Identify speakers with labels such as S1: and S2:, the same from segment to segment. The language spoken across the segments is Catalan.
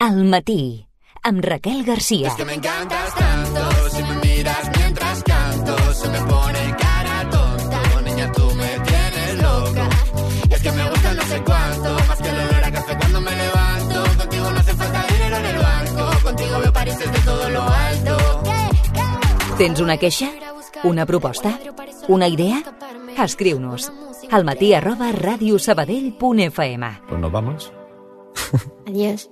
S1: Al matí, amb Raquel García.
S2: Es que me encantas tanto, si me miras mientras canto, se me pone cara tonta. Niña, tú me tienes loca. Y es que me gusta no sé cuánto, más que el olor a café cuando me levanto. Contigo no hace falta dinero en el banco, contigo veo París desde todo lo alto.
S1: Tens una queixa? Una proposta? Una idea? Escriu-nos almatí@radiosabadell.fm.
S3: Pues nos vamos.
S4: Adiós.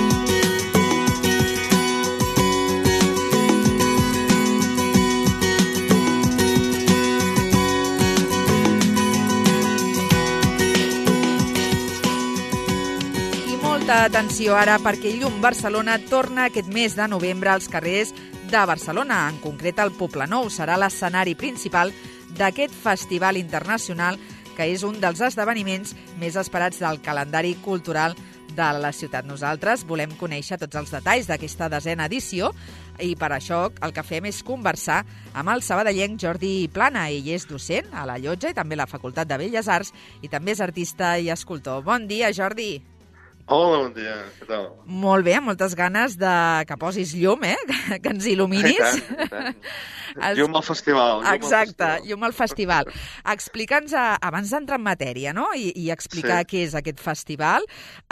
S5: I molta atenció ara perquè Llum Barcelona torna aquest mes de novembre als carrers de Barcelona. En concret, el Poblenou serà l'escenari principal d'aquest festival internacional que és un dels esdeveniments més esperats del calendari cultural de la ciutat. Nosaltres volem conèixer tots els detalls d'aquesta 10a edició i per això el que fem és conversar amb el sabadellenc Jordi Plana. Ell és docent a la Llotja i també a la Facultat de Belles Arts i també és artista i escultor. Bon dia, Jordi.
S6: Hola, bon dia, què tal?
S5: Molt bé, amb moltes ganes de que posis llum, que ens il·luminis.
S6: I tant. Llum al festival.
S5: Exacte, llum al festival. Explica'ns, abans d'entrar en matèria, no? I explicar què és aquest festival,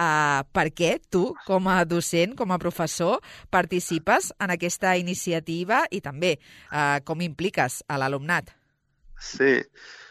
S5: per què tu, com a docent, com a professor, participes en aquesta iniciativa i també com impliques a l'alumnat.
S6: Sí.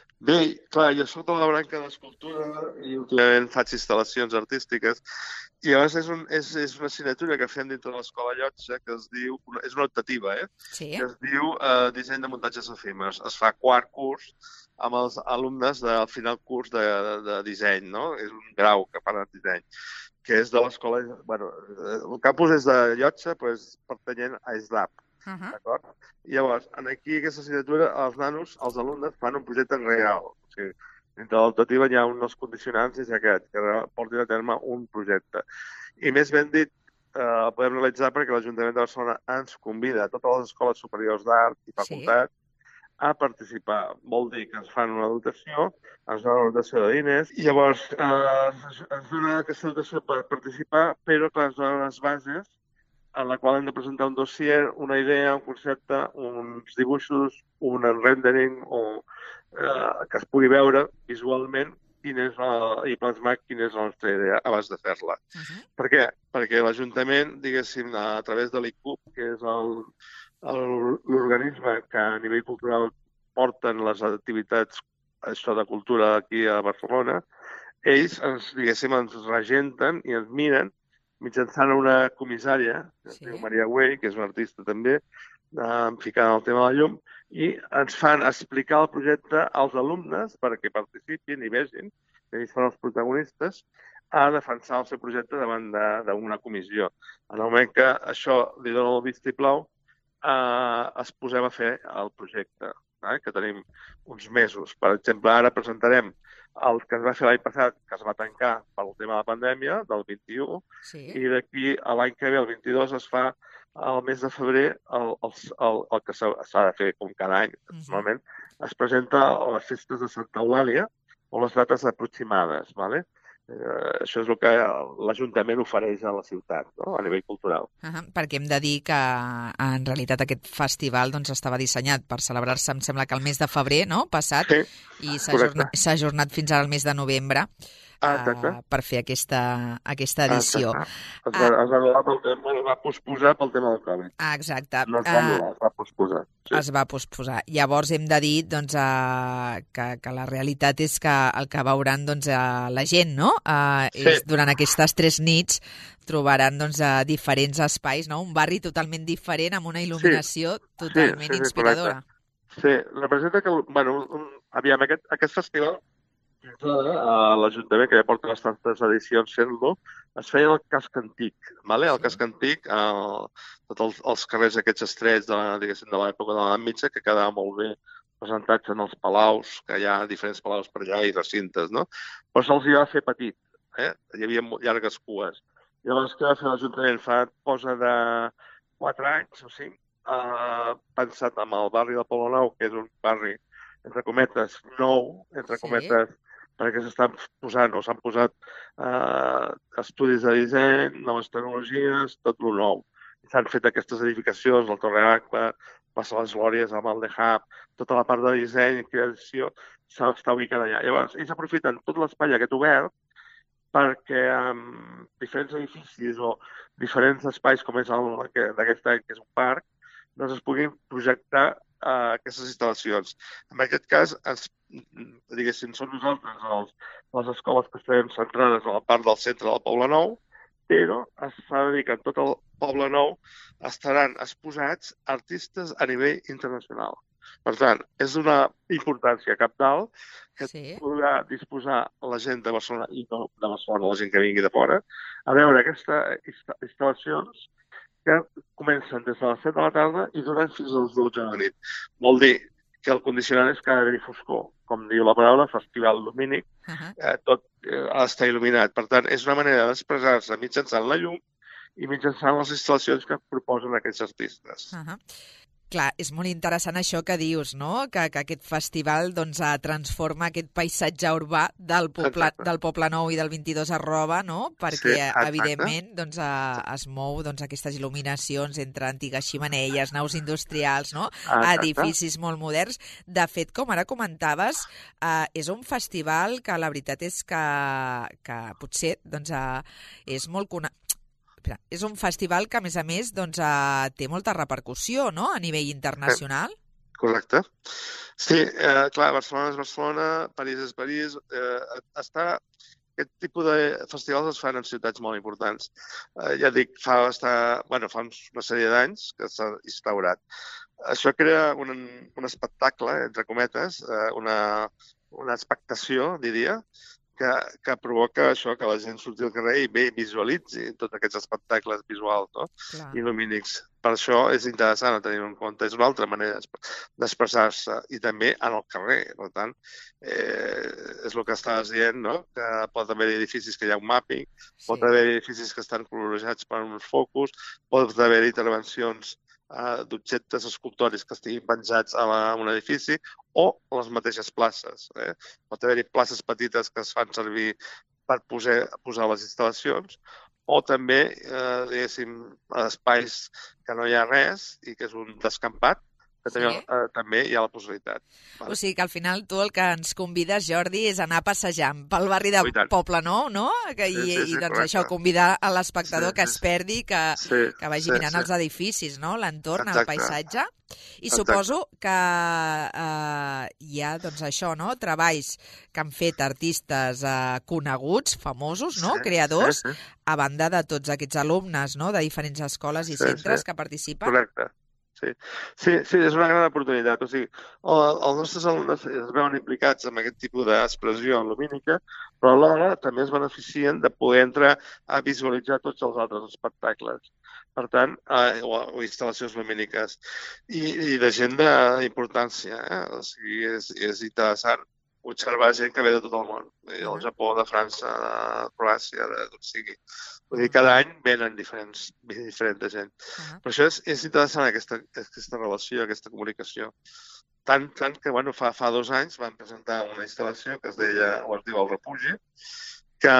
S6: Bé, clar, jo soc de la branca d'escultura i últimament faig instal·lacions artístiques i llavors és una assignatura que fem dintre de l'Escola Llotja que es diu, és una optativa,
S5: Sí.
S6: que es diu Disseny de muntatges efímers. Es fa quart curs amb els alumnes del final curs de disseny, no? És un grau que fan de disseny, que és de l'escola... Bueno, el campus és de Llotja, però és pertanyent a ESDAP. D'acord? Llavors, aquí, aquesta assignatura, els nanos, els alumnes, fan un projecte real. O sigui, dintre de l'optativa hi ha uns condicionants i és aquest, que portin a terme un projecte. I més ben dit, el podem realitzar perquè l'Ajuntament de Barcelona ens convida a totes les escoles superiors d'art i facultats a participar. Vol dir que ens fan una dotació, ens donen una dotació de diners, i llavors ens donen aquesta dotació per participar, però clar, ens donen les bases en la qual hem de presentar un dossier, una idea, un concepte, uns dibuixos, un rendering que es pugui veure visualment i plasmar quina és la nostra idea abans de fer-la. Per què? Perquè l'Ajuntament, diguéssim, a través de l'ICUP, que és l'organisme que a nivell cultural porten les activitats de cultura aquí a Barcelona, ells, diguéssim, ens regenten i ens miren mitjançant una comissària, que es diu Maria Güell, que és una artista també, ficada en el tema de la llum, i ens fan explicar el projecte als alumnes perquè participin i vegin, que ells són els protagonistes, a defensar el seu projecte davant d'una comissió. En el moment que això li dona el vistiplau, es posem a fer el projecte, que tenim uns mesos. Per exemple, ara presentarem el que es va fer l'any passat, que es va tancar pel tema de la pandèmia, del 21, i d'aquí a l'any que ve, el 22, es fa al mes de febrer el que s'ha de fer com cada any. Normalment es presenta a les festes de Santa Eulàlia o les dates aproximades, ¿vale? Això és el que l'Ajuntament ofereix a la ciutat, no? A nivell cultural.
S5: Perquè hem de dir que en realitat aquest festival estava dissenyat per celebrar-se, em sembla que el mes de febrer, no?, passat, i s'ha ajornat fins al mes de novembre per fer aquesta edició.
S6: Es va posposar pel tema del Covid.
S5: Exacte.
S6: No es va anul·lar, es va posposar.
S5: Es va posposar. Llavors hem de dir que la realitat és que el que veuran la gent, no?, és durant aquestes 3 nits trobaran diferents espais, no?, un barri totalment diferent amb una il·luminació totalment inspiradora.
S6: Sí, representa que, aviam, aquest festival, l'Ajuntament, que ja porta bastantes edicions fent-lo, es feia al casc antic. El casc antic, tots els carrers aquests estrets de l'època de l'edat mitja, que quedava molt bé presentats en els palaus, que hi ha diferents palaus per allà i recintes, no? Però se'ls hi va fer petit, hi havia llargues cues. Llavors, què va fer l'Ajuntament? Fa cosa de 4 anys o 5, pensat en el barri del Poblenou, que és un barri, entre cometes, nou, entre cometes, perquè s'estan posant o s'han posat estudis de disseny, noves tecnologies, tot lo nou. S'han fet aquestes edificacions, el Torre Aqua, Plaça les Glòries, el Mal de Hub, tota la part de disseny i creació està ubicada allà. Llavors, ells aprofiten tot l'espai aquest obert perquè diferents edificis o diferents espais, com és d'aquest any, que és un parc, doncs es puguin projectar aquestes instal·lacions. En aquest cas, diguéssim, són nosaltres les escoles que estem centrades a la part del centre del Poble Nou, però es fa dir que en tot el Poble Nou estaran exposats artistes a nivell internacional. Per tant, és d'una importància cabdal que podrà disposar la gent de Barcelona i no de Barcelona, la gent que vingui de fora, a veure aquestes instal·lacions que comencen des de les 7 de la tarda i duren fins a les 12 de la nit. Vol dir que el condicionant és que ha d'haver-hi foscor. Com diu la paraula, festival lumínic, tot ha d'estar il·luminat. Per tant, és una manera d'expressar-se mitjançant la llum i mitjançant les instal·lacions que proposen aquests artistes.
S5: Clar, és molt interessant això que dius, no? Que aquest festival doncs, transforma aquest paisatge urbà del Poble Nou i del 22 arroba, no? Perquè, evidentment, doncs, es mou aquestes il·luminacions entre antigues ximeneies, naus industrials, no? Edificis molt moderns. De fet, com ara comentaves, és un festival que la veritat és que potser doncs, és molt és un festival que, a més, doncs, té molta repercussió, no?, a nivell internacional.
S6: Correcte. Sí, clar, Barcelona és Barcelona, París és París. Aquest tipus de festivals es fan en ciutats molt importants. Ja dic, fa una sèrie d'anys que s'ha instaurat. Això crea un espectacle, entre cometes, una expectació, diria, que provoca això, que la gent surti al carrer i visualitzi tots aquests espectacles visuals, no? I lumínics. Per això és interessant a tenir en compte. És una altra manera d'expressar-se i també en el carrer. Per tant, és el que estaves dient, no? Que pot haver edificis que hi ha un mapping, pot haver edificis que estan colorejats per uns focus, pot haver intervencions d'objectes escultòrics que estiguin penjats a un edifici o les mateixes places. Pot haver-hi places petites que es fan servir per posar les instal·lacions o també, diguéssim, espais que no hi ha res i que és un descampat, que també hi ha la possibilitat.
S5: O sigui que al final tu el que ens convides, Jordi, és anar passejant pel barri de Poble Nou, no? I doncs això, convidar a l'espectador que es perdi, que vagi mirant els edificis, no? L'entorn, el paisatge. I suposo que hi ha, doncs això, no? Treballs que han fet artistes coneguts, famosos, no? Creadors, a banda de tots aquests alumnes, no? De diferents escoles i centres que participen.
S6: Correcte. Sí, és una gran oportunitat. O sigui, els nostres alumnes es veuen implicats en aquest tipus d'expressió lumínica, però alhora també es beneficien de poder entrar a visualitzar tots els altres espectacles. Per tant, o instal·lacions lumíniques. I de gent d'importància. O sigui, és interessant observar gent que ve de tot el món. Del Japó, de França, de Croàcia, d'on sigui. Vull dir, cada any venen diferent de gent. Per això és interessant aquesta relació, aquesta comunicació. Tant que, fa 2 anys vam presentar una instal·lació que es diu El Refugi, que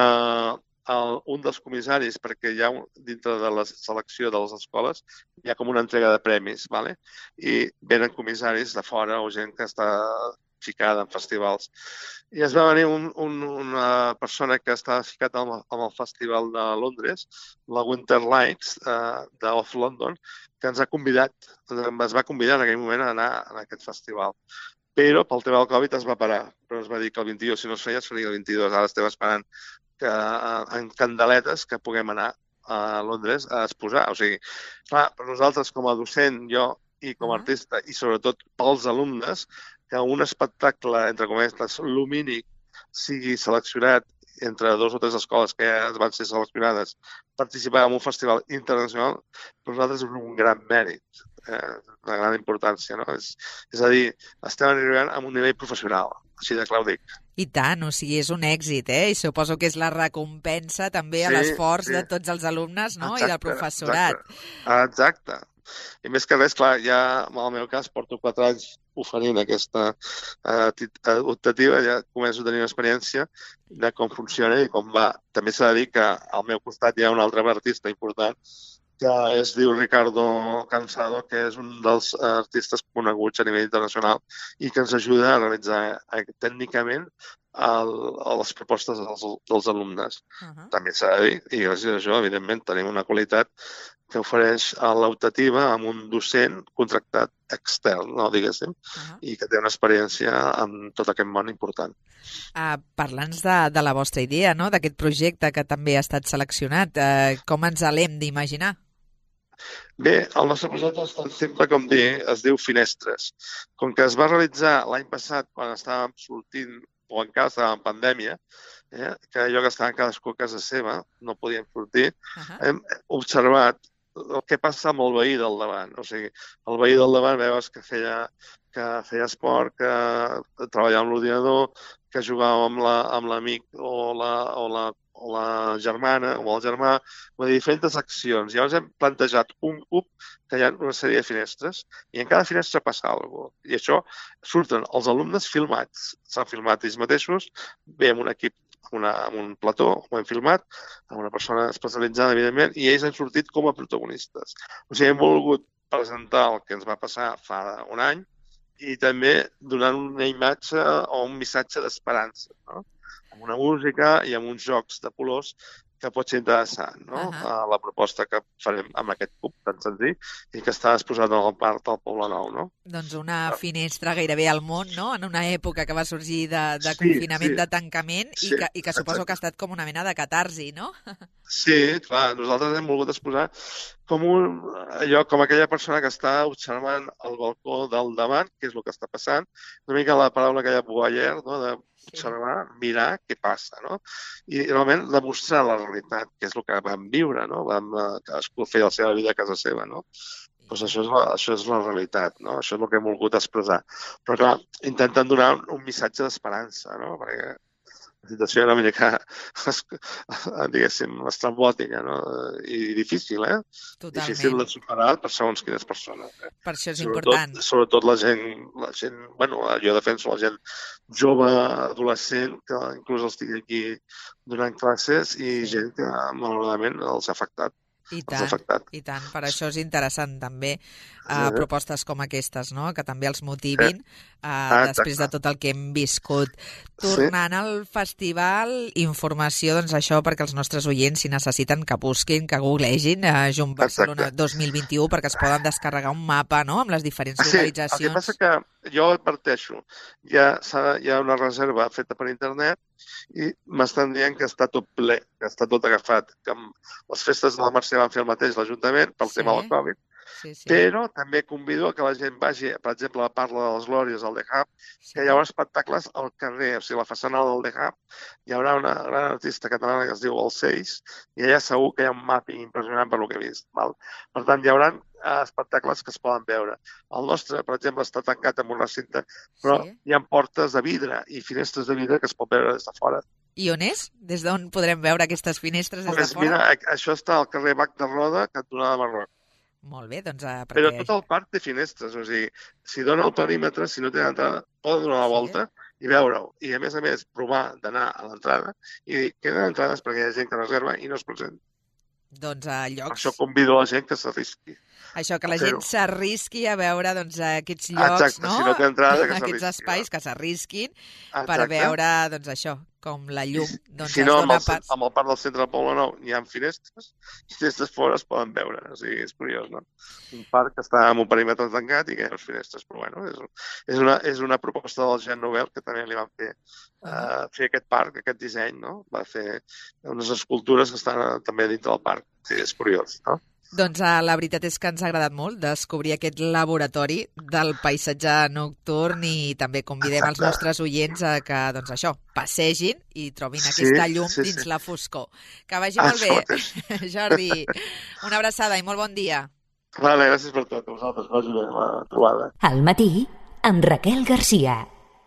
S6: un dels comissaris, perquè hi ha dintre de la selecció de les escoles, hi ha com una entrega de premis, i venen comissaris de fora o gent que està ficada en festivals. I es va venir una persona que estava ficada amb el festival de Londres, la Winter Lights, d'Off London, que ens va convidar en aquell moment a anar a aquest festival. Però pel tema del Covid es va parar. Però es va dir que el 21, si no es feia, es faria el 22. Ara estem esperant en candeletes que puguem anar a Londres a exposar. O sigui, clar, per nosaltres com a docent, jo, i com a artista, i sobretot pels alumnes, que un espectacle, entre cometes, lumínic, sigui seleccionat entre 2 o 3 escoles que ja van ser seleccionades, participar en un festival internacional, per nosaltres és un gran mèrit, una gran importància, no? És a dir, estem arribant a un nivell professional, així de clar ho dic.
S5: I tant, o sigui, és un èxit, I suposo que és la recompensa també a l'esforç de tots els alumnes, no? I del professorat.
S6: Exacte. I més que res, clar, ja en el meu cas porto 4 anys oferint aquesta optativa, ja començo a tenir una experiència de com funciona i com va. També s'ha de dir que al meu costat hi ha un altre artista important que es diu Ricardo Cansado, que és un dels artistes coneguts a nivell internacional i que ens ajuda a realitzar tècnicament les propostes dels alumnes. També s'ha de dir, i gràcies a això, evidentment, tenim una qualitat que ofereix l'optativa amb un docent contractat extern, no, diguéssim, i que té una experiència en tot aquest món important.
S5: Parla'ns de la vostra idea, no?, d'aquest projecte que també ha estat seleccionat. Com ens l'hem d'imaginar?
S6: Bé, el nostre projecte és tan simple com dir, es diu Finestres. Com que es va realitzar l'any passat quan estàvem sortint, o encara estàvem en pandèmia, que allò que estàvem cadascú a casa seva, no podíem sortir, hem observat el que passa amb el veí del davant. O sigui, el veí del davant veus que feia esport, que treballava amb l'ordinador, que jugava amb l'amic o la germana o el germà, diferents accions. Llavors hem plantejat un cub que hi ha una sèrie de finestres i en cada finestra passa alguna cosa. I això surten els alumnes filmats. S'han filmat ells mateixos, bé amb un equip, amb un plató, ho hem filmat, amb una persona especialitzada, evidentment, i ells han sortit com a protagonistes. O sigui, hem volgut presentar el que ens va passar fa un any i també donant una imatge o un missatge d'esperança, no? Amb una música i amb uns jocs de colors que pot ser interessant, no? La proposta que farem amb aquest cub tan senzill i que està exposat al parc del Poblenou, no?
S5: Doncs una finestra gairebé al món, no?, en una època que va sorgir de confinament, de tancament, i que suposo que ha estat com una mena de catarsi, no?
S6: Sí, clar, nosaltres hem volgut exposar com aquella persona que està observant el balcó del davant, que és el que està passant, una mica la paraula que hi ha voyeur, no?, d'observar, mirar què passa, no? I realment demostrar la realitat, que és el que vam viure, no? Cadascú feia la seva vida a casa seva, no? Doncs això és la realitat, no? Això és el que hem volgut expressar. Però clar, intentant donar un missatge d'esperança, no? Perquè la situació era una mica, diguéssim, estrambòtica, no? I difícil,
S5: Totalment.
S6: Difícil de superar per segons quines persones.
S5: Per això és important.
S6: Sobretot la gent, bueno, jo defenso la gent jove, adolescent, que inclús els tinc aquí donant classes, i gent que malauradament els ha afectat.
S5: I tant. Per això és interessant també propostes com aquestes, no?, que també els motivin després de tot el que hem viscut. Tornant al festival, informació, doncs això, perquè els nostres oients, si necessiten, que busquin, que googlegin Jump Barcelona 2021, perquè es poden descarregar un mapa, no?, amb les diferents localitzacions.
S6: El que passa que jo adverteixo, hi ha una reserva feta per internet i m'estan dient que està tot ple, que està tot agafat, que les festes de la Mercè van fer el mateix l'Ajuntament pel tema del Covid, però també convido a que la gent vagi, per exemple, a la Parla de les Glòries, al The Hub, que hi haurà espectacles al carrer, o sigui, a la façana del The Hub, hi haurà una gran artista catalana que es diu El Seix, i allà segur que hi ha un mapping impressionant per lo que he vist. Val? Per tant, hi haurà espectacles que es poden veure. El nostre, per exemple, està tancat amb una cinta, però hi ha portes de vidre i finestres de vidre que es pot veure des de fora.
S5: I on és? Des d'on podrem veure aquestes finestres des de fora?
S6: Mira, això està al carrer Bac de Roda, cantonada de Marroc.
S5: Molt bé, doncs...
S6: Però tot el parc té finestres, o sigui, si dona el perímetre, si no té entrada, poden donar la volta i veure-ho. I a més, provar d'anar a l'entrada i dir, queden entrades perquè hi ha gent que reserva i no es presenta.
S5: Doncs a llocs...
S6: Per això convido la gent que s'arrisqui.
S5: Això, que la gent s'arrisqui a veure doncs, aquests llocs,
S6: exacte,
S5: no?
S6: Si no té entrada, que
S5: aquests espais que s'arrisquin per
S6: exacte.
S5: Veure, doncs això, com la llum doncs,
S6: si no,
S5: es dona pas.
S6: amb el parc del centre del Poblenou hi ha finestres i des de fora es poden veure. O sigui, és curiós, no? Un parc que està amb un perímetre tancat i que hi ha les finestres. Però bueno, és una proposta del Jean Nouvel que també li van fer aquest parc, aquest disseny, no? Va fer unes escultures que estan també dintre del parc. Sí, és curiós, no?
S5: Doncs la veritat és que ens ha agradat molt descobrir aquest laboratori del paisatge nocturn i també convidem els nostres oients a que, doncs això, passegin i trobin aquesta llum dins la foscor. Que vagi molt bé, Jordi. Una abraçada i molt bon dia.
S6: Vale, gràcies per tot. A vosaltres, vagi bé la trobada.
S1: Al matí, amb Raquel Garcia.